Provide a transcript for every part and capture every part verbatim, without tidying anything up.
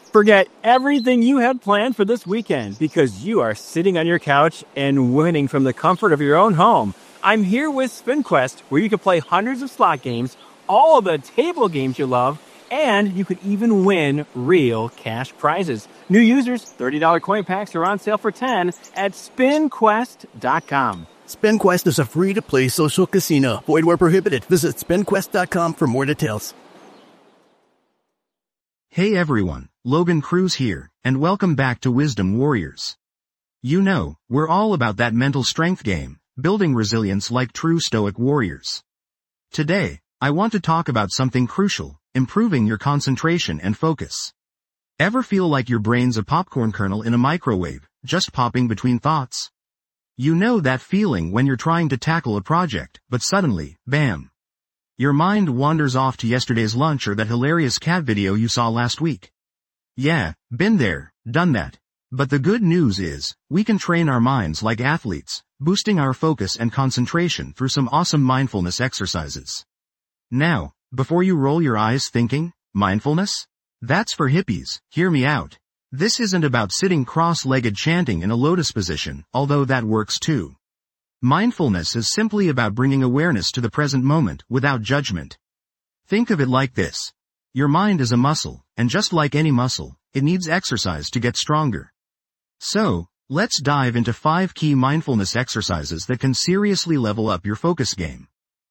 Forget everything you had planned for this weekend because you are sitting on your couch and winning from the comfort of your own home. I'm here with SpinQuest, where you can play hundreds of slot games, all of the table games you love, and you could even win real cash prizes. New users, thirty dollars coin packs are on sale for ten dollars at spin quest dot com. SpinQuest is a free-to-play social casino. Void where prohibited. Visit spin quest dot com for more details. Hey everyone, Logan Cruz here, and welcome back to Wisdom Warriors. You know, we're all about that mental strength game, building resilience like true stoic warriors. Today, I want to talk about something crucial, improving your concentration and focus. Ever feel like your brain's a popcorn kernel in a microwave, just popping between thoughts? You know that feeling when you're trying to tackle a project, but suddenly, bam! Your mind wanders off to yesterday's lunch or that hilarious cat video you saw last week. Yeah, been there, done that. But the good news is, we can train our minds like athletes, boosting our focus and concentration through some awesome mindfulness exercises. Now, before you roll your eyes thinking, mindfulness? That's for hippies, hear me out. This isn't about sitting cross-legged chanting in a lotus position, although that works too. Mindfulness is simply about bringing awareness to the present moment without judgment. Think of it like this. Your mind is a muscle, and just like any muscle, it needs exercise to get stronger. So, let's dive into five key mindfulness exercises that can seriously level up your focus game.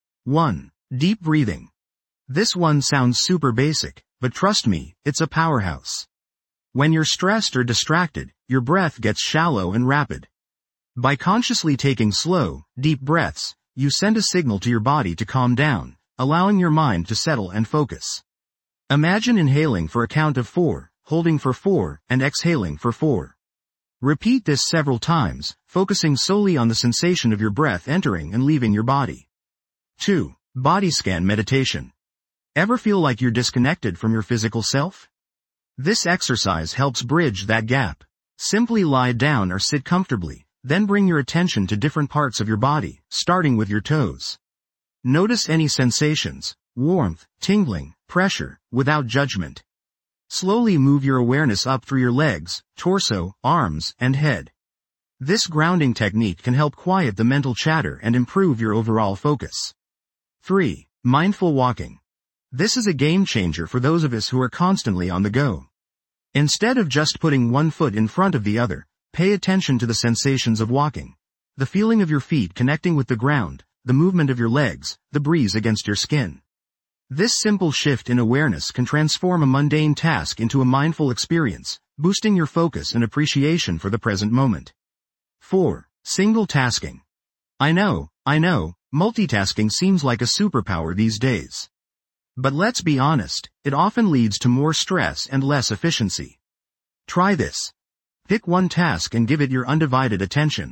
one. Deep breathing. This one sounds super basic, but trust me, it's a powerhouse. When you're stressed or distracted, your breath gets shallow and rapid. By consciously taking slow, deep breaths, you send a signal to your body to calm down, allowing your mind to settle and focus. Imagine inhaling for a count of four, holding for four, and exhaling for four. Repeat this several times, focusing solely on the sensation of your breath entering and leaving your body. two. Body scan meditation. Ever feel like you're disconnected from your physical self? This exercise helps bridge that gap. Simply lie down or sit comfortably. Then bring your attention to different parts of your body, starting with your toes. Notice any sensations, warmth, tingling, pressure, without judgment. Slowly move your awareness up through your legs, torso, arms, and head. This grounding technique can help quiet the mental chatter and improve your overall focus. three. Mindful walking. This is a game changer for those of us who are constantly on the go. Instead of just putting one foot in front of the other, pay attention to the sensations of walking. The feeling of your feet connecting with the ground, the movement of your legs, the breeze against your skin. This simple shift in awareness can transform a mundane task into a mindful experience, boosting your focus and appreciation for the present moment. four. Single tasking. I know, I know, multitasking seems like a superpower these days. But let's be honest, it often leads to more stress and less efficiency. Try this. Pick one task and give it your undivided attention.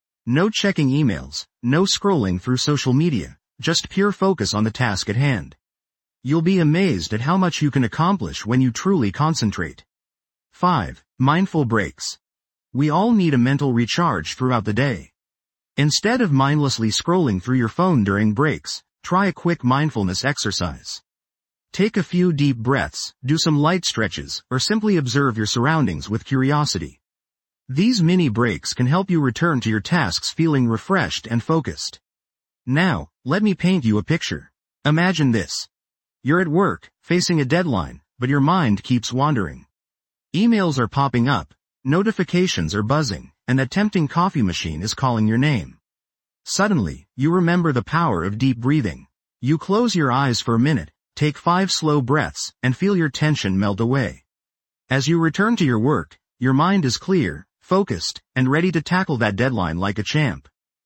No checking emails, no scrolling through social media, just pure focus on the task at hand. You'll be amazed at how much you can accomplish when you truly concentrate. five. Mindful breaks. We all need a mental recharge throughout the day. Instead of mindlessly scrolling through your phone during breaks, try a quick mindfulness exercise. Take a few deep breaths, do some light stretches, or simply observe your surroundings with curiosity. These mini breaks can help you return to your tasks feeling refreshed and focused. Now, let me paint you a picture. Imagine this. You're at work, facing a deadline, but your mind keeps wandering. Emails are popping up, notifications are buzzing, and a tempting coffee machine is calling your name. Suddenly, you remember the power of deep breathing. You close your eyes for a minute, take five slow breaths, and feel your tension melt away. As you return to your work, your mind is clear, focused, and ready to tackle that deadline like a champ.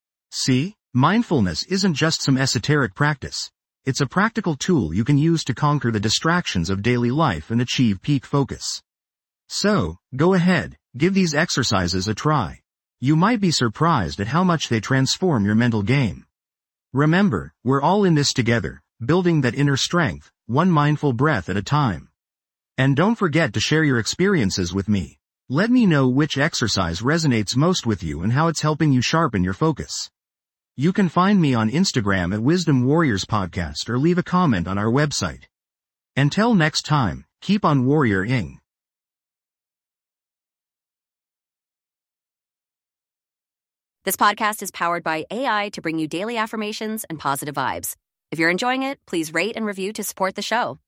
See, mindfulness isn't just some esoteric practice. It's a practical tool you can use to conquer the distractions of daily life and achieve peak focus. So, go ahead, give these exercises a try. You might be surprised at how much they transform your mental game. Remember, we're all in this together, building that inner strength, one mindful breath at a time. And don't forget to share your experiences with me. Let me know which exercise resonates most with you and how it's helping you sharpen your focus. You can find me on Instagram at Wisdom Warriors Podcast or leave a comment on our website. Until next time, keep on warrior-ing. This podcast is powered by A I to bring you daily affirmations and positive vibes. If you're enjoying it, please rate and review to support the show.